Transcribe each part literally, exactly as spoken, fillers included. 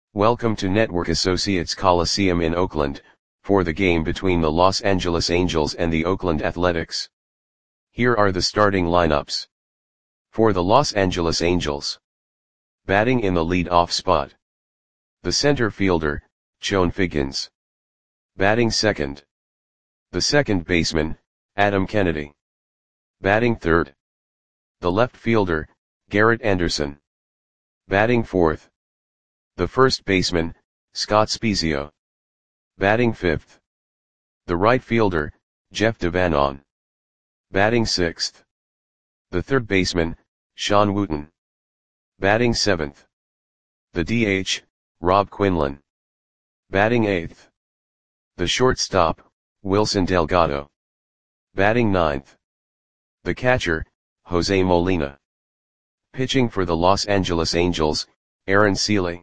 Welcome to Network Associates Coliseum in Oakland, for the game between the Los Angeles Angels and the Oakland Athletics. Here are the starting lineups. For the Los Angeles Angels. Batting in the lead-off spot. The center fielder, Chone Figgins. Batting second. The second baseman, Adam Kennedy. Batting third. The left fielder, Garrett Anderson. Batting fourth. The first baseman, Scott Spiezio. Batting fifth. The right fielder, Jeff Devanon. Batting sixth. The third baseman, Sean Wooten. Batting seventh. The D H, Rob Quinlan. Batting eighth. The shortstop, Wilson Delgado. Batting ninth. The catcher, Jose Molina. Pitching for the Los Angeles Angels, Aaron Sele.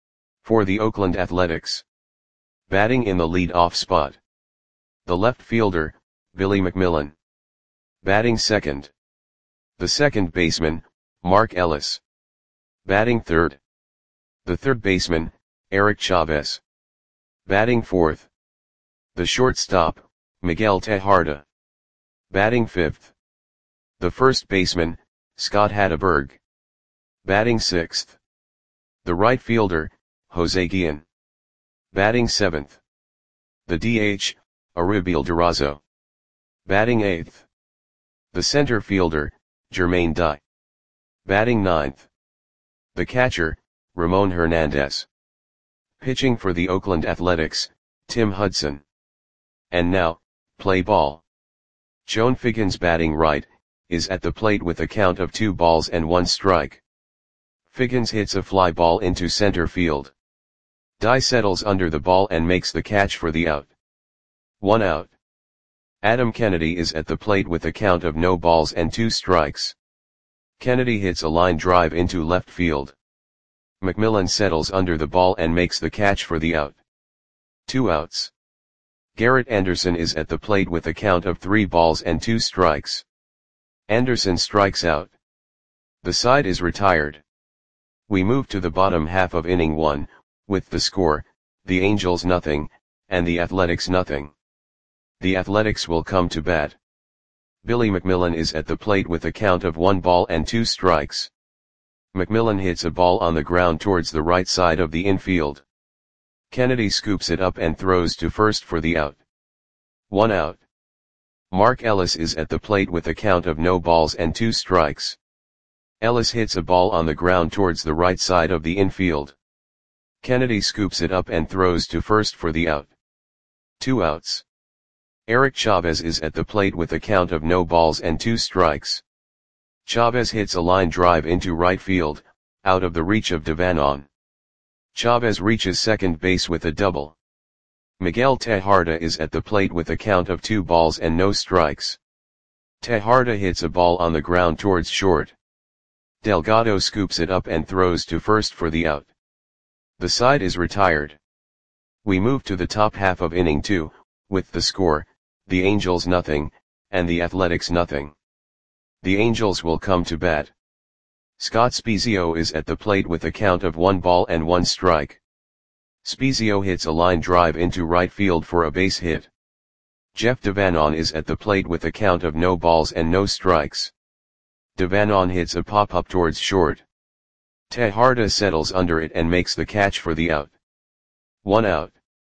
For the Oakland Athletics. Batting in the lead-off spot. The left fielder, Billy McMillan. Batting second. The second baseman, Mark Ellis. Batting third. The third baseman, Eric Chavez. Batting fourth. The shortstop, Miguel Tejada. Batting fifth. The first baseman, Scott Hatteberg. Batting sixth. The right fielder, Jose Guillen. Batting seventh. The D H, Ariel Durazo. Batting eighth. The center fielder, Jermaine Dye. Batting ninth. The catcher, Ramon Hernandez. Pitching for the Oakland Athletics, Tim Hudson. And now, play ball. Chone Figgins batting right, is at the plate with a count of two balls and one strike. Figgins hits a fly ball into center field. Dye settles under the ball and makes the catch for the out. One out. Adam Kennedy is at the plate with a count of no balls and two strikes. Kennedy hits a line drive into left field. McMillan settles under the ball and makes the catch for the out. Two outs. Garrett Anderson is at the plate with a count of three balls and two strikes. Anderson strikes out. The side is retired. We move to the bottom half of inning one, with the score, the Angels nothing, and the Athletics nothing. The Athletics will come to bat. Billy McMillan is at the plate with a count of one ball and two strikes. McMillan hits a ball on the ground towards the right side of the infield. Kennedy scoops it up and throws to first for the out. One out. Mark Ellis is at the plate with a count of no balls and two strikes. Ellis hits a ball on the ground towards the right side of the infield. Kennedy scoops it up and throws to first for the out. Two outs. Eric Chavez is at the plate with a count of no balls and two strikes. Chavez hits a line drive into right field, out of the reach of Devanon. Chavez reaches second base with a double. Miguel Tejada is at the plate with a count of two balls and no strikes. Tejada hits a ball on the ground towards short. Delgado scoops it up and throws to first for the out. The side is retired. We move to the top half of inning two, with the score, the Angels nothing, and the Athletics nothing. The Angels will come to bat. Scott Spiezio is at the plate with a count of one ball and one strike. Spiezio hits a line drive into right field for a base hit. Jeff Devanon is at the plate with a count of no balls and no strikes. Devanon hits a pop-up towards short. Tejada settles under it and makes the catch for the out. One out.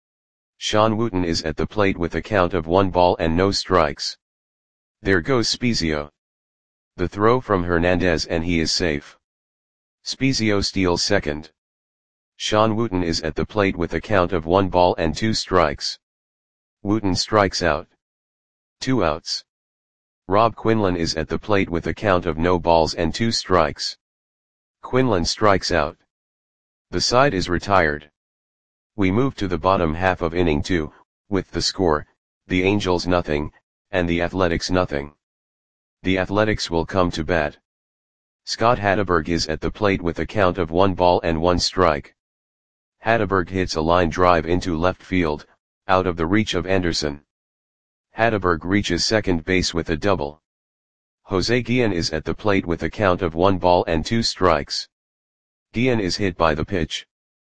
Sean Wooten is at the plate with a count of one ball and no strikes. There goes Spiezio. The throw from Hernandez and he is safe. Spiezio steals second. Sean Wooten is at the plate with a count of one ball and two strikes. Wooten strikes out. Two outs. Rob Quinlan is at the plate with a count of no balls and two strikes. Quinlan strikes out. The side is retired. We move to the bottom half of inning two, with the score, the Angels nothing, and the Athletics nothing. The Athletics will come to bat. Scott Hatteberg is at the plate with a count of one ball and one strike. Hatteberg hits a line drive into left field, out of the reach of Anderson. Hatteberg reaches second base with a double. Jose Guillen is at the plate with a count of one ball and two strikes. Guillen is hit by the pitch.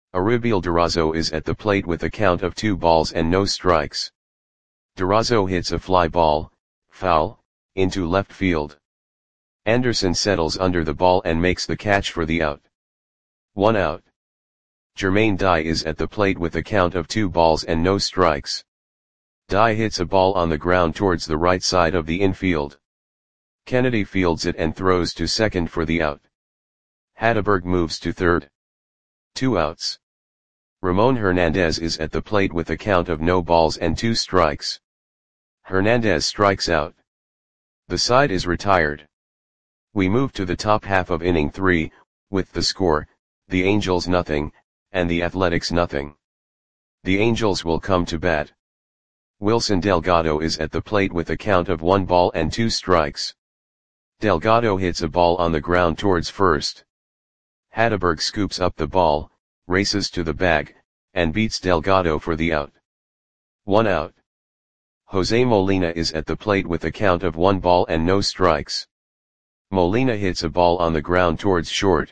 Aribiel Durazo is at the plate with a count of two balls and no strikes. Durazo hits a fly ball, foul, into left field. Anderson settles under the ball and makes the catch for the out. One out. Jermaine Dye is at the plate with a count of two balls and no strikes. Dye hits a ball on the ground towards the right side of the infield. Kennedy fields it and throws to second for the out. Hatteberg moves to third. Two outs. Ramon Hernandez is at the plate with a count of no balls and two strikes. Hernandez strikes out. The side is retired. We move to the top half of inning three, with the score, the Angels nothing, and the Athletics nothing. The Angels will come to bat. Wilson Delgado is at the plate with a count of one ball and two strikes. Delgado hits a ball on the ground towards first. Hatteberg scoops up the ball, races to the bag, and beats Delgado for the out. One out. Jose Molina is at the plate with a count of one ball and no strikes. Molina hits a ball on the ground towards short.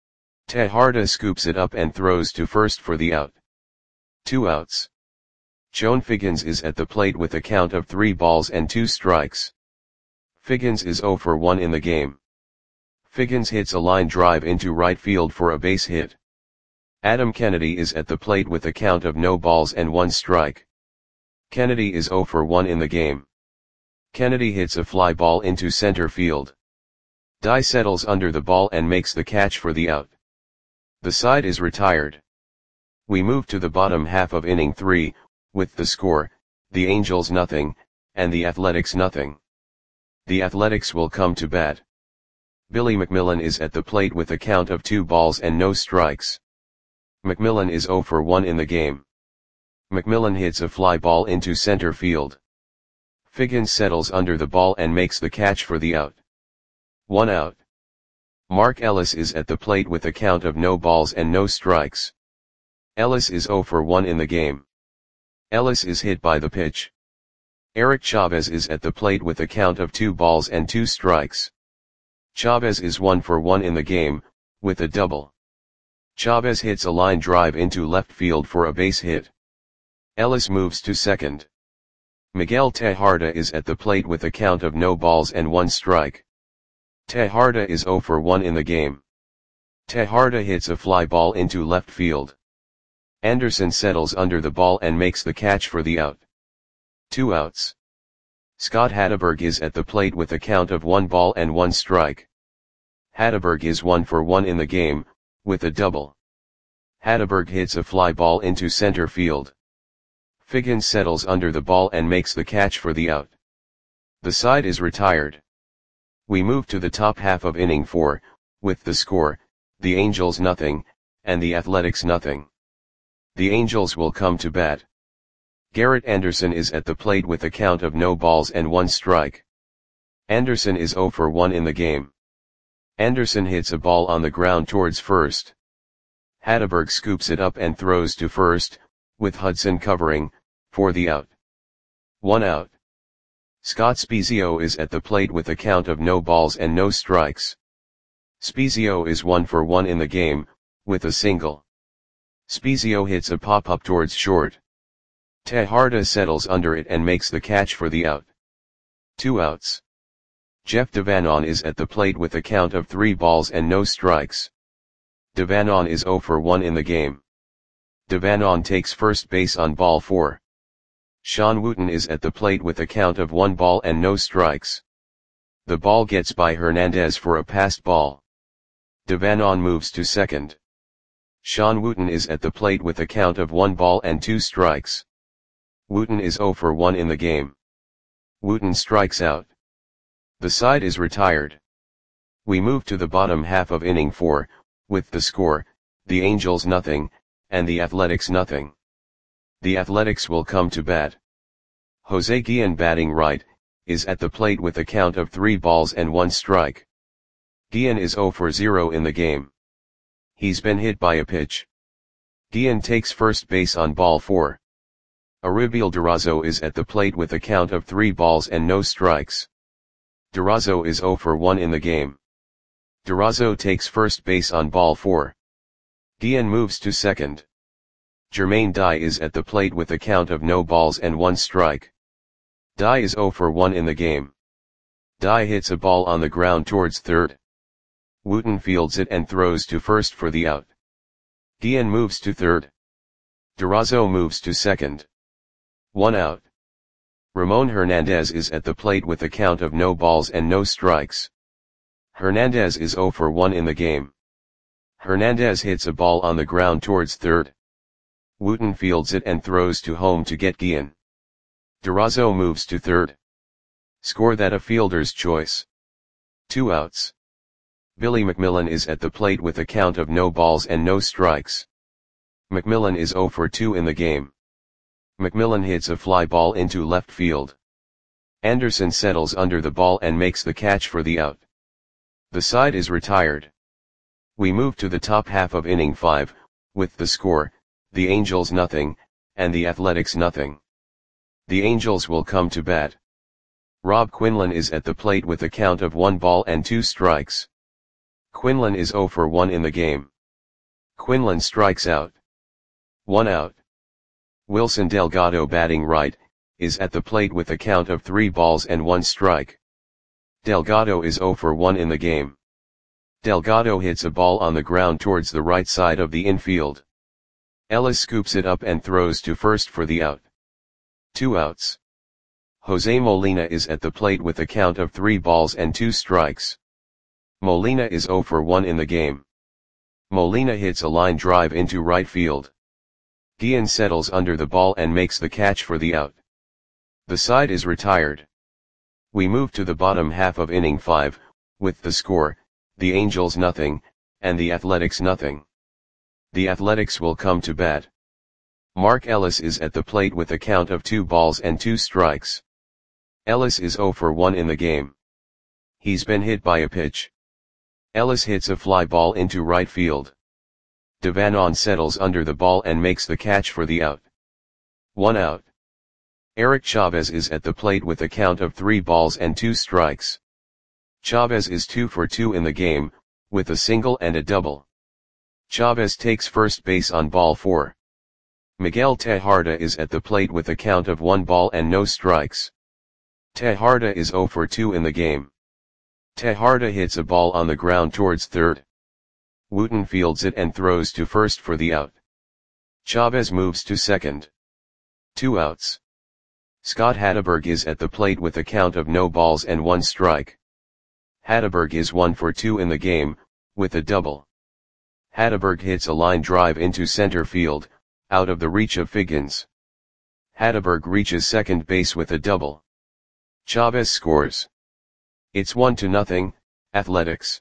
Tejada scoops it up and throws to first for the out. Two outs. Joan Figgins is at the plate with a count of three balls and two strikes. Figgins is oh for one in the game. Figgins hits a line drive into right field for a base hit. Adam Kennedy is at the plate with a count of no balls and one strike. Kennedy is oh for one in the game. Kennedy hits a fly ball into center field. Dye settles under the ball and makes the catch for the out. The side is retired. We move to the bottom half of inning three, with the score, the Angels nothing, and the Athletics nothing. The Athletics will come to bat. Billy McMillan is at the plate with a count of two balls and no strikes. McMillan is oh for one in the game. McMillan hits a fly ball into center field. Figgins settles under the ball and makes the catch for the out. One out. Mark Ellis is at the plate with a count of no balls and no strikes. Ellis is oh for one in the game. Ellis is hit by the pitch. Eric Chavez is at the plate with a count of two balls and two strikes. Chavez is one for one in the game, with a double. Chavez hits a line drive into left field for a base hit. Ellis moves to second. Miguel Tejada is at the plate with a count of no balls and one strike. Tejada is oh for one in the game. Tejada hits a fly ball into left field. Anderson settles under the ball and makes the catch for the out. Two outs. Scott Hatteberg is at the plate with a count of one ball and one strike. Hatteberg is one for one in the game, with a double. Hatteberg hits a fly ball into center field. Figgins settles under the ball and makes the catch for the out. The side is retired. We move to the top half of inning four, with the score, the Angels nothing, and the Athletics nothing. The Angels will come to bat. Garrett Anderson is at the plate with a count of no balls and one strike. Anderson is oh for one in the game. Anderson hits a ball on the ground towards first. Hatteberg scoops it up and throws to first, with Hudson covering, for the out. One out. Scott Spiezio is at the plate with a count of no balls and no strikes. Spiezio is one for one in the game, with a single. Spiezio hits a pop-up towards short. Tejada settles under it and makes the catch for the out. Two outs. Jeff Devanon is at the plate with a count of three balls and no strikes. Devanon is oh for one in the game. Devanon takes first base on ball four. Sean Wooten is at the plate with a count of one ball and no strikes. The ball gets by Hernandez for a passed ball. Devanon moves to second. Sean Wooten is at the plate with a count of one ball and two strikes. Wooten is oh for one in the game. Wooten strikes out. The side is retired. We move to the bottom half of inning four, with the score, the Angels nothing, and the Athletics nothing. The Athletics will come to bat. Jose Guillen, batting right, is at the plate with a count of three balls and one strike. Guillen is oh for zero in the game. He's been hit by a pitch. Guillen takes first base on ball four. Aribiel Durazo is at the plate with a count of three balls and no strikes. Durazo is oh for one in the game. Durazo takes first base on ball four. Guillen moves to second. Jermaine Dye is at the plate with a count of no balls and one strike. Dye is zero for one in the game. Dye hits a ball on the ground towards third. Wooten fields it and throws to first for the out. Guillen moves to third. Durazo moves to second. One out. Ramon Hernandez is at the plate with a count of no balls and no strikes. Hernandez is zero for one in the game. Hernandez hits a ball on the ground towards third. Wooten fields it and throws to home to get Guillen. Durazo moves to third. Score that a fielder's choice. Two outs. Billy McMillan is at the plate with a count of no balls and no strikes. McMillan is zero for two in the game. McMillan hits a fly ball into left field. Anderson settles under the ball and makes the catch for the out. The side is retired. We move to the top half of inning five, with the score, the Angels nothing, and the Athletics nothing. The Angels will come to bat. Rob Quinlan is at the plate with a count of one ball and two strikes. Quinlan is zero for one in the game. Quinlan strikes out. One out. Wilson Delgado, batting right, is at the plate with a count of three balls and one strike. Delgado is zero for one in the game. Delgado hits a ball on the ground towards the right side of the infield. Ellis scoops it up and throws to first for the out. Two outs. Jose Molina is at the plate with a count of three balls and two strikes. Molina is zero for one in the game. Molina hits a line drive into right field. Guillen settles under the ball and makes the catch for the out. The side is retired. We move to the bottom half of inning five, with the score, the Angels nothing, and the Athletics nothing. The Athletics will come to bat. Mark Ellis is at the plate with a count of two balls and two strikes. Ellis is zero for one in the game. He's been hit by a pitch. Ellis hits a fly ball into right field. Devanon settles under the ball and makes the catch for the out. One out. Eric Chavez is at the plate with a count of three balls and two strikes. Chavez is two for two in the game, with a single and a double. Chavez takes first base on ball four. Miguel Tejada is at the plate with a count of one ball and no strikes. Tejada is zero for two in the game. Tejada hits a ball on the ground towards third. Wooten fields it and throws to first for the out. Chavez moves to second. Two outs. Scott Hatteberg is at the plate with a count of no balls and one strike. Hatteberg is one for two in the game, with a double. Hatteberg hits a line drive into center field, out of the reach of Figgins. Hatteberg reaches second base with a double. Chavez scores. It's one to nothing, Athletics.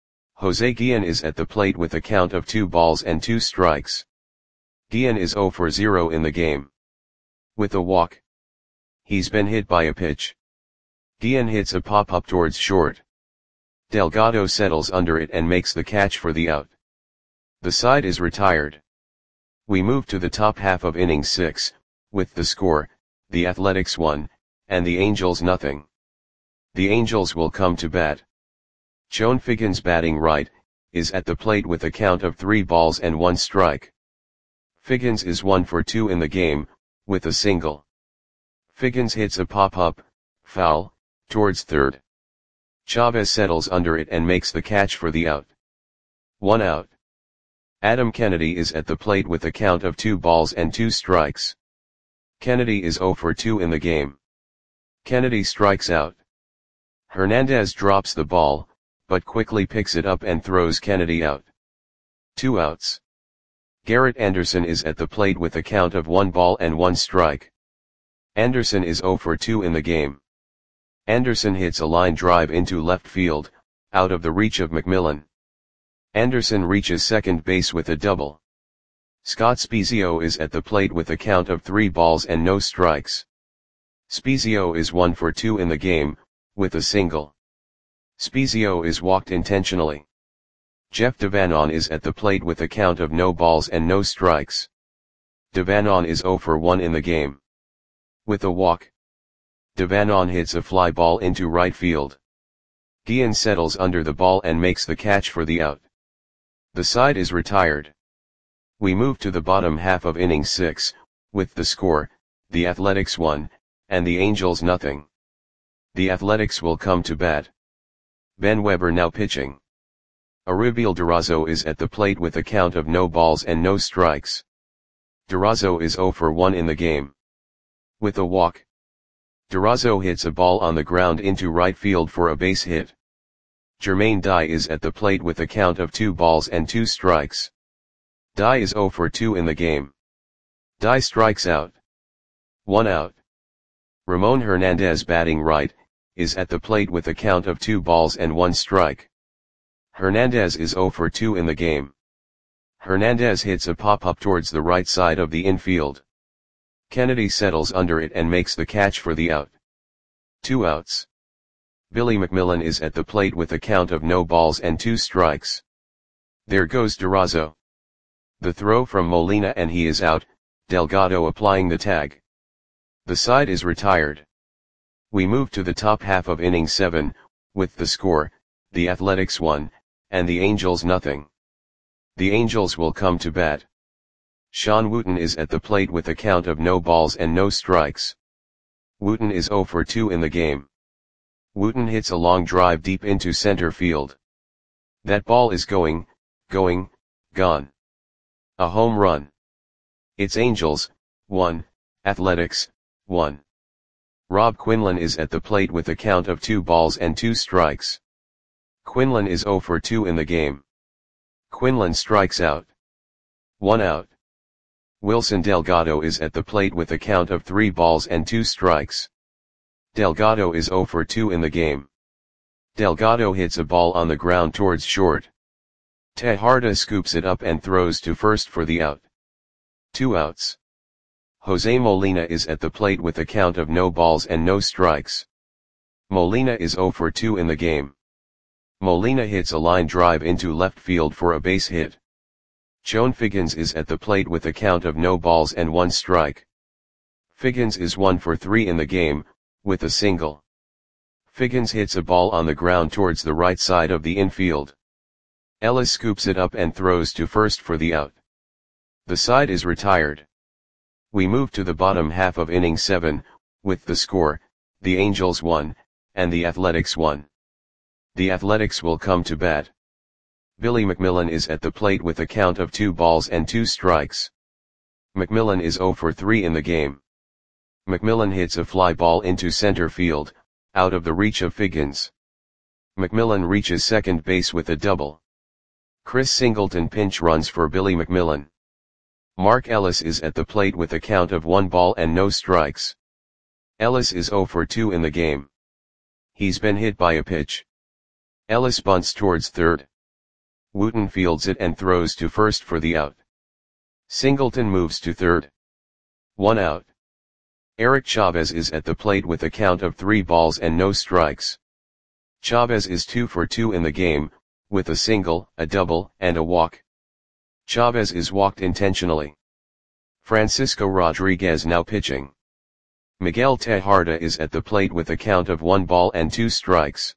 Jose Guillen is at the plate with a count of two balls and two strikes. Guillen is zero for zero in the game. With a walk. He's been hit by a pitch. Guillen hits a pop-up towards short. Delgado settles under it and makes the catch for the out. The side is retired. We move to the top half of inning six, with the score, the Athletics one, and the Angels nothing. The Angels will come to bat. Chone Figgins, batting right, is at the plate with a count of three balls and one strike. Figgins is one for two in the game, with a single. Figgins hits a pop-up, foul, towards third. Chavez settles under it and makes the catch for the out. One out. Adam Kennedy is at the plate with a count of two balls and two strikes. Kennedy is zero for two in the game. Kennedy strikes out. Hernandez drops the ball, but quickly picks it up and throws Kennedy out. Two outs. Garrett Anderson is at the plate with a count of one ball and one strike. Anderson is zero for two in the game. Anderson hits a line drive into left field, out of the reach of McMillan. Anderson reaches second base with a double. Scott Spiezio is at the plate with a count of three balls and no strikes. Spiezio is one for two in the game, with a single. Spiezio is walked intentionally. Jeff Devanon is at the plate with a count of no balls and no strikes. Devanon is zero for one in the game. With a walk. Devanon hits a fly ball into right field. Guillen settles under the ball and makes the catch for the out. The side is retired. We move to the bottom half of inning six, with the score, the Athletics one, and the Angels nothing. The Athletics will come to bat. Ben Weber now pitching. Aríbal Durazo is at the plate with a count of no balls and no strikes. Durazo is zero for one in the game. With a walk, Durazo hits a ball on the ground into right field for a base hit. Jermaine Dye is at the plate with a count of two balls and two strikes. Dye is zero for two in the game. Dye strikes out. One out. Ramon Hernandez batting right, is at the plate with a count of two balls and one strike. Hernandez is zero for two in the game. Hernandez hits a pop-up towards the right side of the infield. Kennedy settles under it and makes the catch for the out. Two outs. Billy McMillan is at the plate with a count of no balls and two strikes. There goes Durazo. The throw from Molina and he is out, Delgado applying the tag. The side is retired. We move to the top half of inning seven, with the score, the Athletics one, and the Angels nothing. The Angels will come to bat. Sean Wooten is at the plate with a count of no balls and no strikes. Wooten is zero for two in the game. Wooten hits a long drive deep into center field. That ball is going, going, gone. A home run. It's Angels, one, Athletics, one. Rob Quinlan is at the plate with a count of two balls and two strikes. Quinlan is zero for two in the game. Quinlan strikes out. One out. Wilson Delgado is at the plate with a count of three balls and two strikes. Delgado is zero for two in the game. Delgado hits a ball on the ground towards short. Tejada scoops it up and throws to first for the out. Two outs. Jose Molina is at the plate with a count of no balls and no strikes. Molina is zero for two in the game. Molina hits a line drive into left field for a base hit. Chone Figgins is at the plate with a count of no balls and one strike. Figgins is one for three in the game, with a single. Figgins hits a ball on the ground towards the right side of the infield. Ellis scoops it up and throws to first for the out. The side is retired. We move to the bottom half of inning seven, with the score, the Angels one, and the Athletics one. The Athletics will come to bat. Billy McMillan is at the plate with a count of two balls and two strikes. McMillan is zero for three in the game. McMillan hits a fly ball into center field, out of the reach of Figgins. McMillan reaches second base with a double. Chris Singleton pinch runs for Billy McMillan. Mark Ellis is at the plate with a count of one ball and no strikes. Ellis is zero for two in the game. He's been hit by a pitch. Ellis bunts towards third. Wooten fields it and throws to first for the out. Singleton moves to third. One out. Eric Chavez is at the plate with a count of three balls and no strikes. Chavez is two for two in the game, with a single, a double, and a walk. Chavez is walked intentionally. Francisco Rodriguez now pitching. Miguel Tejada is at the plate with a count of one ball and two strikes.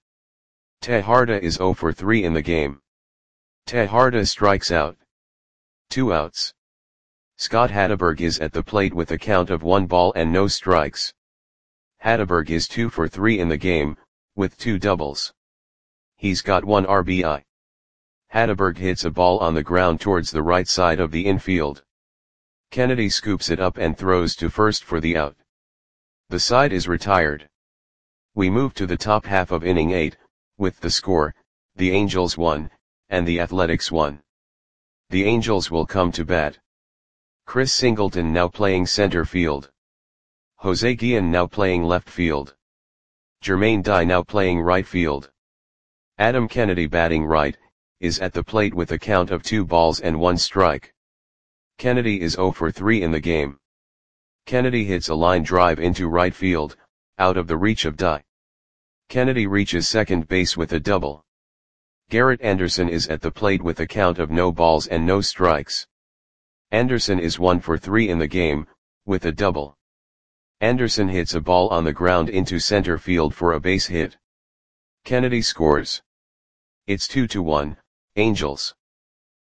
Tejada is zero for three in the game. Tejada strikes out. Two outs. Scott Hatteberg is at the plate with a count of one ball and no strikes. Hatteberg is two for three in the game, with two doubles. He's got one R B I. Hatteberg hits a ball on the ground towards the right side of the infield. Kennedy scoops it up and throws to first for the out. The side is retired. We move to the top half of inning eight, with the score, the Angels one, and the Athletics one. The Angels will come to bat. Chris Singleton now playing center field. Jose Guillen now playing left field. Jermaine Dye now playing right field. Adam Kennedy batting right, is at the plate with a count of two balls and one strike. Kennedy is zero for three in the game. Kennedy hits a line drive into right field, out of the reach of Dye. Kennedy reaches second base with a double. Garrett Anderson is at the plate with a count of no balls and no strikes. Anderson is one for three in the game, with a double. Anderson hits a ball on the ground into center field for a base hit. Kennedy scores. It's two to one, Angels.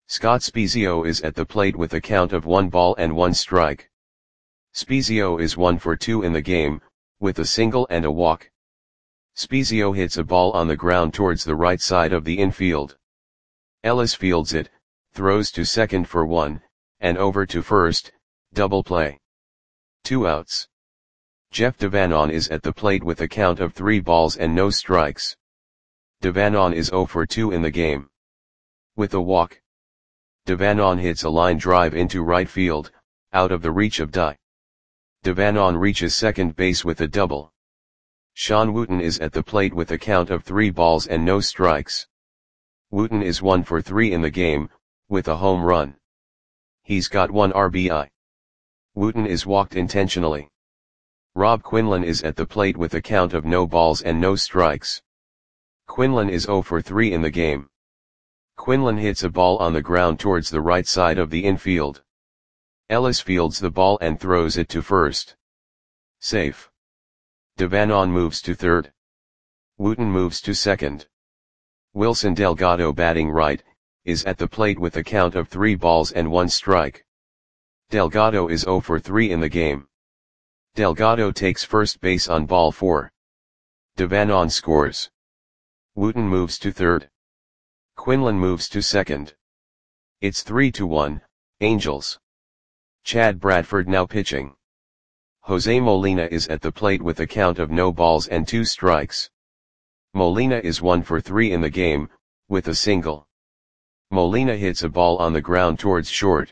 Scott Spiezio is at the plate with a count of one ball and one strike. Spiezio is one for two in the game, with a single and a walk. Spiezio hits a ball on the ground towards the right side of the infield. Ellis fields it, throws to second for one, and over to first, double play. Two outs. Jeff Devanon is at the plate with a count of three balls and no strikes. Devanon is zero for two in the game. With a walk, Devanon hits a line drive into right field, out of the reach of Dye. Devanon reaches second base with a double. Sean Wooten is at the plate with a count of three balls and no strikes. Wooten is one for three in the game, with a home run. He's got one R B I. Wooten is walked intentionally. Rob Quinlan is at the plate with a count of no balls and no strikes. Quinlan is zero for three in the game. Quinlan hits a ball on the ground towards the right side of the infield. Ellis fields the ball and throws it to first. Safe. Devanon moves to third. Wooten moves to second. Wilson Delgado, batting right, is at the plate with a count of three balls and one strike. Delgado is zero for three in the game. Delgado takes first base on ball four. Devanon scores. Wooten moves to third. Quinlan moves to second. It's three to one, Angels. Chad Bradford now pitching. Jose Molina is at the plate with a count of no balls and two strikes. Molina is one for three in the game, with a single. Molina hits a ball on the ground towards short.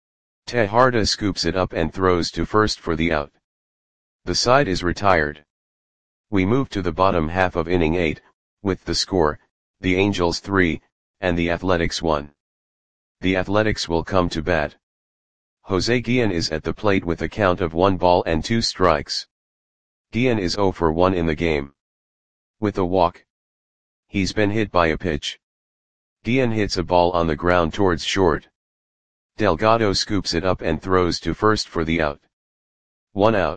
Tejada scoops it up and throws to first for the out. The side is retired. We move to the bottom half of inning eight, with the score, the Angels three, and the Athletics one. The Athletics will come to bat. Jose Guillen is at the plate with a count of one ball and two strikes. Guillen is zero for one in the game. With a walk. He's been hit by a pitch. Guillen hits a ball on the ground towards short. Delgado scoops it up and throws to first for the out. One out.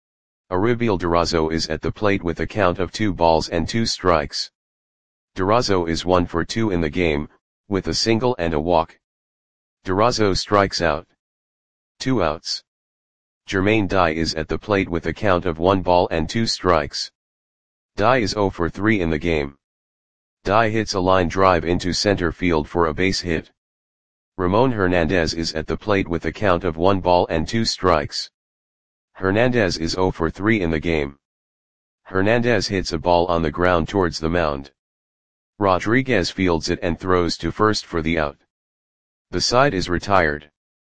Aribiel Durazo is at the plate with a count of two balls and two strikes. Durazo is one for two in the game, with a single and a walk. Durazo strikes out. Two outs. Jermaine Dye is at the plate with a count of one ball and two strikes. Dye is zero for three in the game. Dye hits a line drive into center field for a base hit. Ramon Hernandez is at the plate with a count of one ball and two strikes. Hernandez is zero for three in the game. Hernandez hits a ball on the ground towards the mound. Rodriguez fields it and throws to first for the out. The side is retired.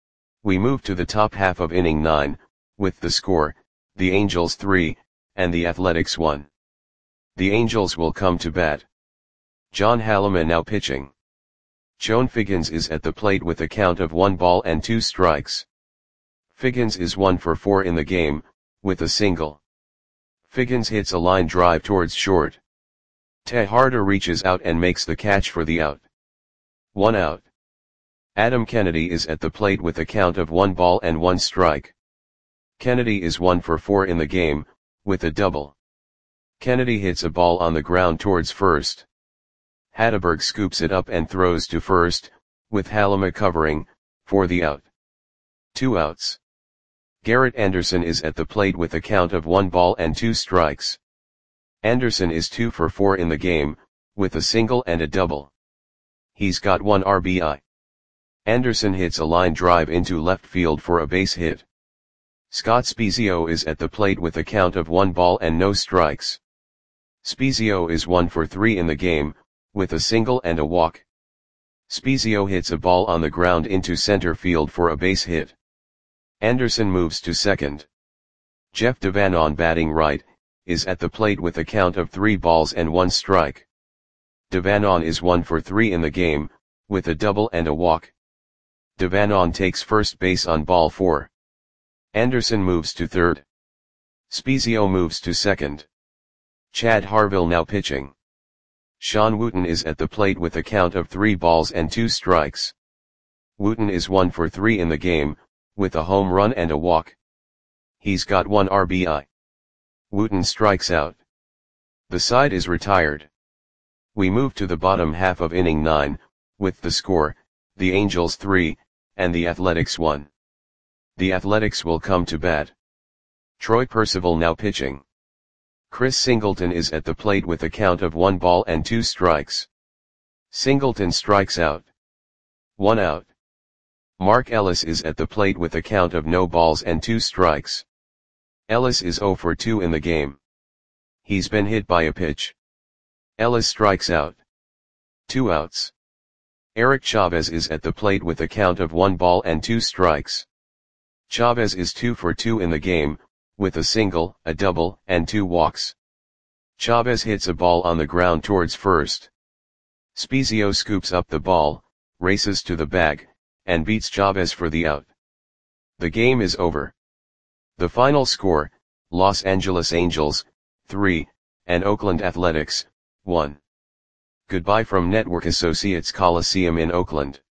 We move to the top half of inning nine, with the score, the Angels three, and the Athletics one. The Angels will come to bat. John Halliman now pitching. Chone Figgins is at the plate with a count of one ball and two strikes. Figgins is one for four in the game, with a single. Figgins hits a line drive towards short. Tejada reaches out and makes the catch for the out. One out. Adam Kennedy is at the plate with a count of one ball and one strike. Kennedy is one for four in the game, with a double. Kennedy hits a ball on the ground towards first. Hatteberg scoops it up and throws to first, with Halliman covering, for the out. Two outs. Garrett Anderson is at the plate with a count of one ball and two strikes. Anderson is two for four in the game, with a single and a double. He's got one R B I. Anderson hits a line drive into left field for a base hit. Scott Spiezio is at the plate with a count of one ball and no strikes. Spiezio is one for three in the game, with a single and a walk. Spiezio hits a ball on the ground into center field for a base hit. Anderson moves to second. Jeff Devanon, batting right, is at the plate with a count of three balls and one strike. Devanon is one for three in the game, with a double and a walk. Devanon takes first base on ball four. Anderson moves to third. Spiezio moves to second. Chad Harville now pitching. Sean Wooten is at the plate with a count of three balls and two strikes. Wooten is one for three in the game, with a home run and a walk. He's got one R B I. Wooten strikes out. The side is retired. We move to the bottom half of inning nine, with the score, the Angels three, and the Athletics one. The Athletics will come to bat. Troy Percival now pitching. Chris Singleton is at the plate with a count of one ball and two strikes. Singleton strikes out. One out. Mark Ellis is at the plate with a count of no balls and two strikes. Ellis is zero for two in the game. He's been hit by a pitch. Ellis strikes out. Two outs. Eric Chavez is at the plate with a count of one ball and two strikes. Chavez is two for two in the game, with a single, a double, and two walks. Chavez hits a ball on the ground towards first. Spezio scoops up the ball, races to the bag, and beats Chavez for the out. The game is over. The final score, Los Angeles Angels, three, and Oakland Athletics, one. Goodbye from Network Associates Coliseum in Oakland.